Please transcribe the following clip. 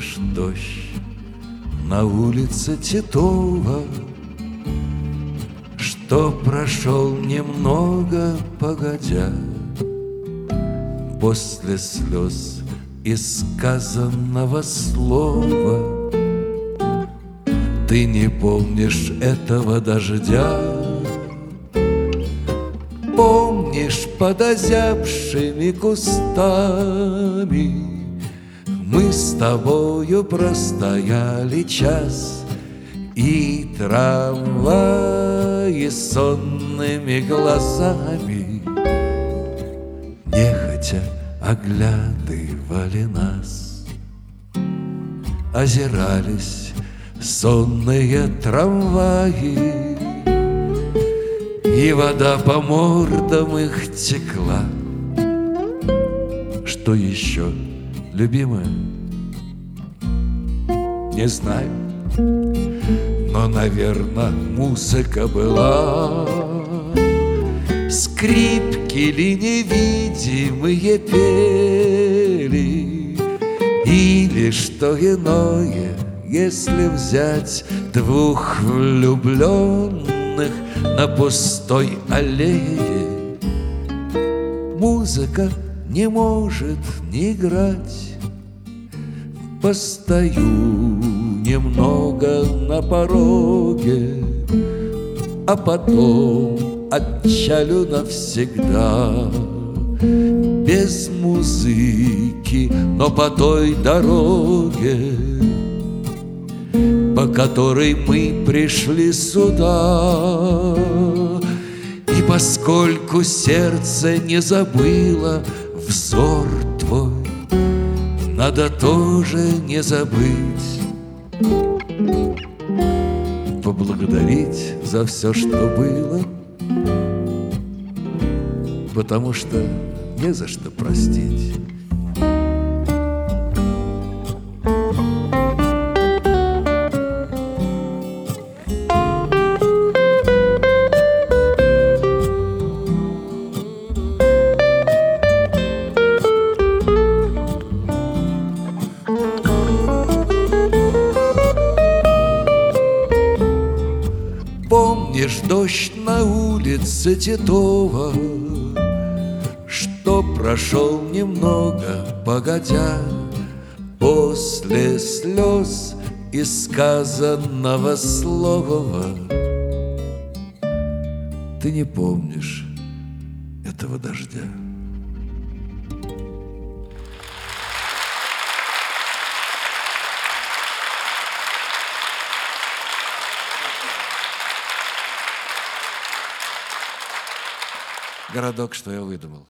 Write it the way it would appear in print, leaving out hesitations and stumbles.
помнишь дождь на улице Титова, что прошел немного погодя, после слез и сказанного слова? Ты не помнишь этого дождя? Помнишь, под озябшими кустами мы с тобою простояли час, и трамваи сонными глазами нехотя оглядывали нас. Озирались сонные трамваи, и вода по мордам их текла. Что еще, любимая? Не знаю, но, наверное, музыка была. Скрипки ли невидимые пели, или что иное, если взять двух влюбленных на пустой аллее? Музыка не может не играть. Постою немного на пороге, а потом отчалю навсегда. Без музыки, но по той дороге, по которой мы пришли сюда. И поскольку сердце не забыло взор твой, надо тоже не забыть поблагодарить за все, что было, потому что не за что простить. Помнишь дождь на улице Титова, что прошел немного погодя, после слез и сказанного слова? Ты не помнишь этого дождя. Городок, что я выдумал.